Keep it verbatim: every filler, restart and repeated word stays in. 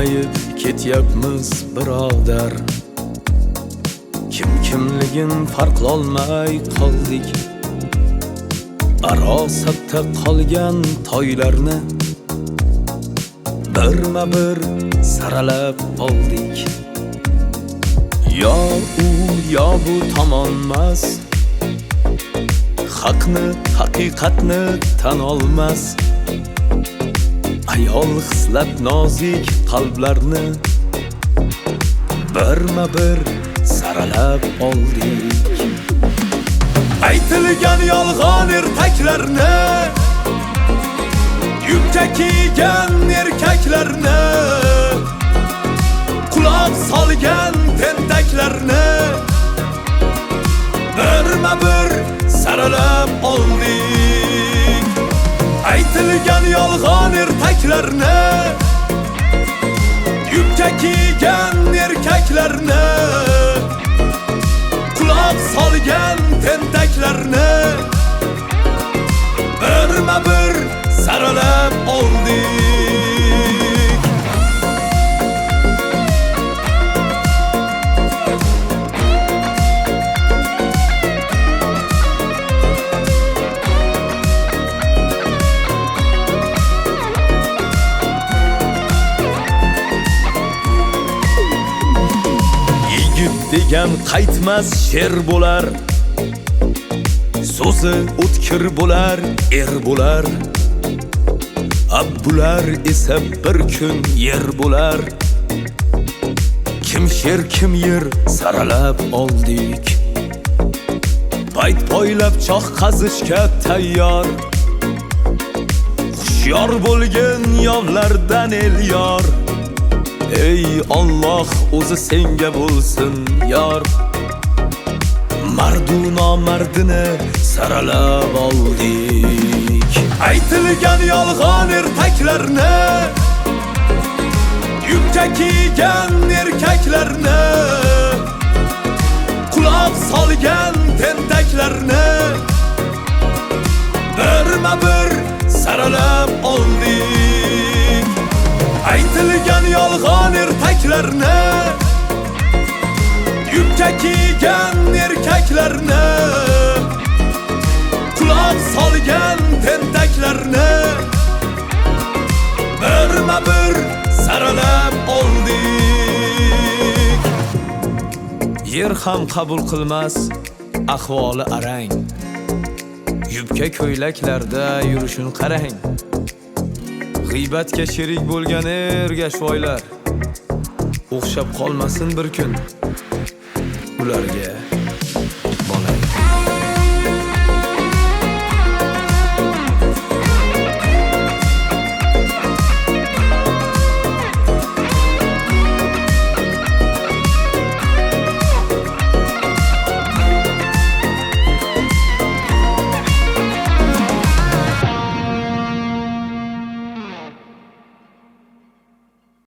Bilmayib ketyapmiz birodar, kim kimligin farqlolmay qoldik. Arosatda qolgan toylarni birma bir saralab oldik. Yo u yo bu tomonmas, haqni haqiqatni tan olmas. Ayol xislat nozik qalblarni birma bir saralab oldik. Aytilgan yolg'on ertaklarni, yubka kiygan erkaklarni, quloq solgan tentaklarni birma bir saralab oldik. Aytilgan yolg'on ertaklarni, yubka kiygan erkaklarni, quloq solgan tentaklarni birma bir saralab oldik. Degan qaytmas sher bo'lar, so'zi o'tkir bo'lar, er bo'lar. Abbular esa bir kun yer bo'lar. Kim sher kim yer saralab oldik. Payt poylab choq qazishga tayyor, hushyor bo'lgan yovlardan el yor. Ey Alloh o'zi senga bo'lsin yor. Mardu nomardini saralab oldik. Aytilgan yolg'on ertaklarni, yubka kiygan erkaklarni, quloq solgan tentaklarni birma bir saralab oldik. Aytilgan yolg'on ertaklarni, yubka kiygan erkaklarni, quloq solgan tentaklarni birma bir saralab oldik. Yer ham qabul qilmas ahvoli arang, yubka ko'ylaklarda yurishun qarang. G'iybatga sherik bo'lgan ergashvoylar o'xshab qolmasin bir kun ularga.